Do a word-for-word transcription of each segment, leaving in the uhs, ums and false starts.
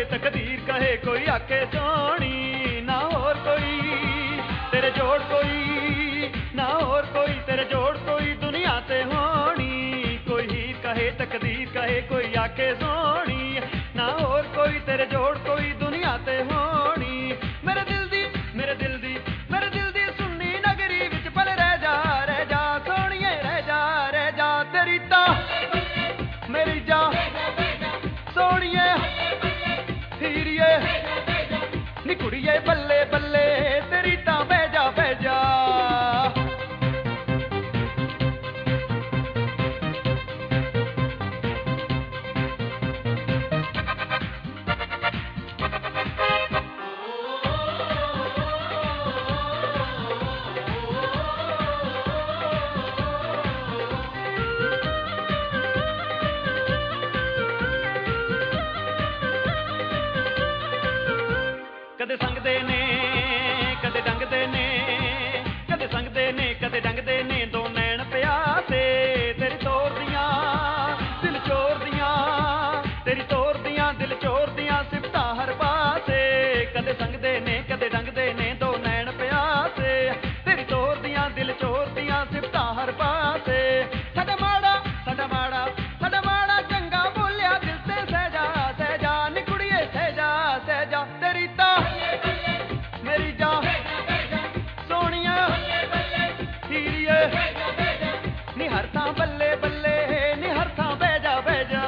तकदीर कहे कोई आके सोनी, ना और कोई तेरे जोड़ कोई, ना और कोई तेरे जोड़ कोई दुनिया ते होनी। कोई हीर कहे तकदीर कहे कोई आके सोनी, ना और कोई तेरे जोड़ कोई दुनिया ते होनी। मेरे दिल दी मेरे दिल दी मेरे दिल दी सुन्नी नगरी विच पल रह जा रह जा सोनिए रह जा रह जा। तेरी ता मेरी जा सोनिए हीरिए नी कुड़िए बल्ले बल्ले तेरी ता बह जा बह जा। कदे संगदे ने कदे डंगदे ने, कदे संगदे ने कदे डंगदे ने दो नैन प्यासे। तेरी तोर दियां दिल चोर दियां, तेरी तोर दियां दिल चोर दियां सिफतां हर पासे। कदे संगदे ने कदे डंगदे ने दो नैन प्यासे, तेरी तोर दियां दिल चोर दियां सिफतां हर पासे। साडा माड़ा साडा माड़ा साडा माड़ा चंगा बोलिया दिल ते सहजा सहजा नी कुड़िए सहजा सहजा। तेरी ता मेरी जा सोनिया हीरिए नी हर थां बल्ले बल्ले नी हर थां बह जा बह जा।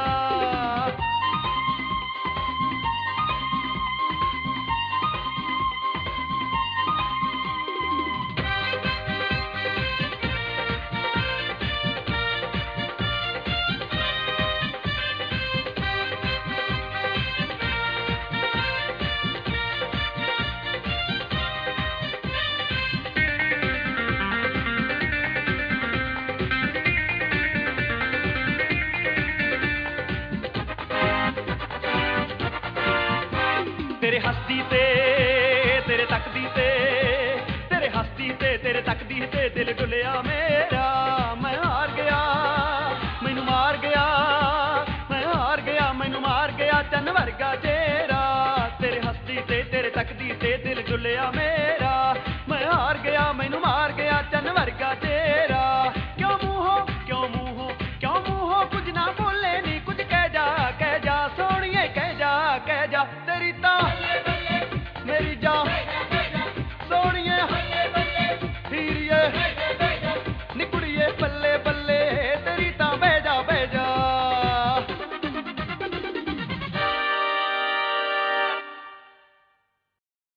तेरे हस्ती ते तेरे तकदी ते तेरे हस्ती ते तेरे तकदी ते दिल डुलिया मेरा। मैं हार गया मैनू मार गया, मैं हार गया मैनू मार गया चन्न वर्गा चेहरा। तेरे हस्ती ते तेरे तकदी ते दिल डुलिया मेरा।